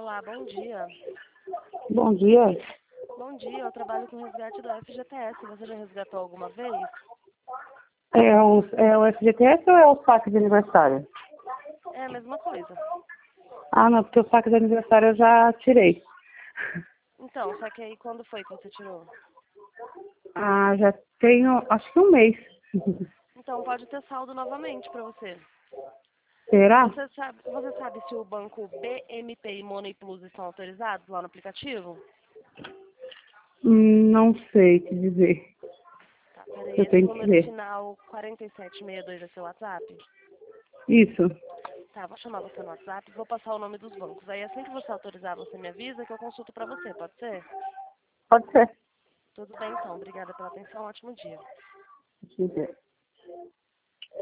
Olá, bom dia. Bom dia. Bom dia, eu trabalho com resgate do FGTS. Você já resgatou alguma vez? É o FGTS ou é o saque de aniversário? É a mesma coisa. Ah, não, porque o saque de aniversário eu já tirei. Então, só que aí quando foi que você tirou? Ah, já tenho, acho que um mês. Então pode ter saldo novamente para você. Será? Você sabe se o banco BMP e Money Plus estão autorizados lá no aplicativo? Não sei te dizer. Tá, peraí, Eu esse tenho que número ver. final 4762 é seu WhatsApp? Isso. Tá, vou chamar você no WhatsApp e vou passar o nome dos bancos. Aí assim que você autorizar, você me avisa que eu consulto para você, pode ser? Pode ser. Tudo bem então, obrigada pela atenção, ótimo dia. Deixa eu ver.